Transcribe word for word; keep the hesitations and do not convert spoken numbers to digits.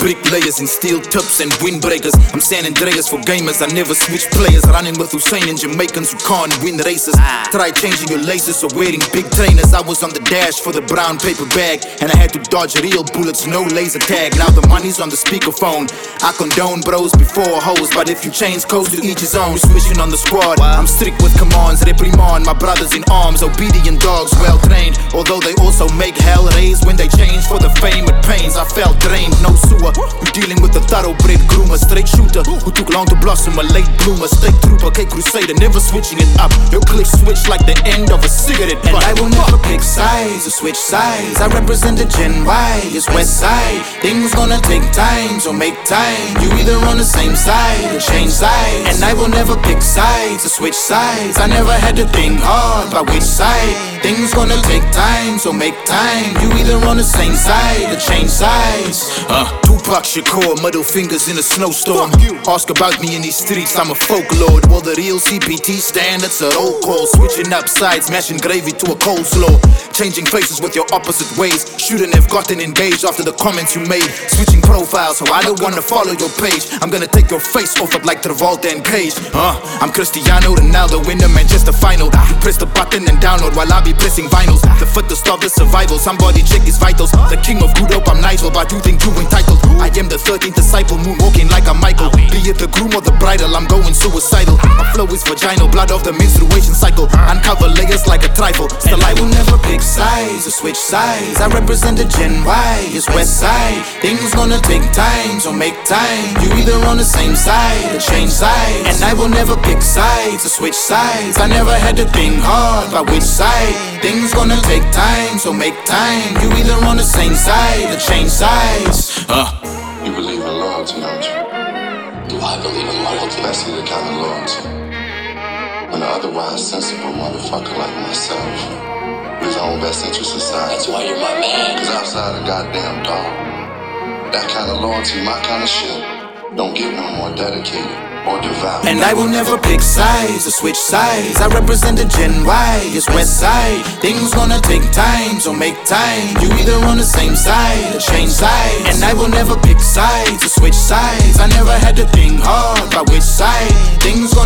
bricklayers in steel tips and windbreakers. I'm San Andreas for gamers, I never switch players. Running with Hussein and Jamaicans who can't win races. Try changing your laces or wearing big trainers. I was on the dash for the brown paper bag, and I had to dodge real bullets, no laser tag. Now the money's on the speakerphone. I condone bros before hoes, but if you change codes to each his own. Switching on the squad, I'm strict with commands. Reprimand my brothers in arms, obedient dogs, well trained. Although they also make hell raise when they change for the fame it pains. I felt drained, no sewer. You're dealing with a thoroughbred groomer, straight shooter who took long to blossom, a late bloomer. State trooper, K crusader, never switching it up. Your click switch like the end of a cigarette butt. And I will never pick sides or switch sides. I represent the Gen Y, it's West Side. Things gonna take time, so make time. You either on the same side or change sides. And I will never pick sides or switch sides. I never had to think hard by which side. Things gonna take time, so make time. You either on the same side or change sides. Uh, Tupac Shakur, middle fingers in a snowstorm. Ask about me in these streets, I'm a folklore. Well, the real C P T standards are roll call. Switching up sides, mashing gravy to a coleslaw. Changing faces with your opposite ways. Shouldn't have gotten engaged after the comments you made. Switching profiles, so I don't wanna follow your page. I'm gonna take your face off it like Travolta and Cage. uh, I'm Cristiano Ronaldo in the Manchester final. You press the button and download while I be pressing vinyls. The fittest of the survival, somebody check his vitals. The king of good hope, I'm Nigel, but you think you entitled. I am the thirteenth disciple, moonwalking like a Michael. Be it the groom or the bridal, I'm going suicidal. My flow is vaginal, blood of the menstruation cycle. Uncover layers like a trifle. Still I will never pick sides or switch sides. I represent the Gen Y, it's West Side. Things gonna take time, so make time. You either on the same side or change sides. And I will never pick sides or switch sides. I never had to think hard by which side. Things gonna take time, so make time. You either on the same side or change sides. uh. You believe in loyalty, don't you? Do I believe in loyalty? That's the kind of loyalty when an otherwise sensible motherfucker like myself, with his own best interest aside. That's why you're my man. Cause outside a goddamn dog, that kind of loyalty, my kind of shit, don't get no more dedicated or devout. And I will never pick sides or switch sides. I represent the Gen Y, it's West Side. Things gonna take time, so make time. You either on the same side or change sides. And I will never pick sides or switch sides. I never had to think hard by which side. Things gonna